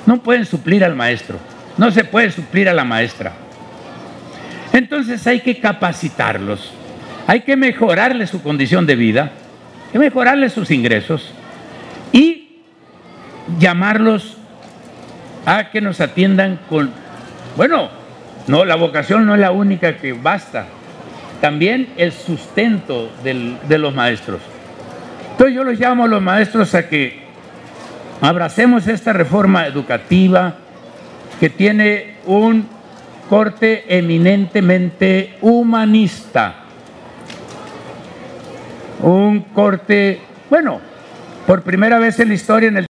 No pueden suplir al maestro, no se puede suplir a la maestra. Entonces hay que capacitarlos, hay que mejorarles su condición de vida, hay que mejorarles sus ingresos y llamarlos a que nos atiendan con, bueno, no, la vocación no es la única que basta, también el sustento de los maestros. Entonces yo los llamo a los maestros a que abracemos esta reforma educativa que tiene un corte eminentemente humanista, un corte, bueno, por primera vez en la historia en el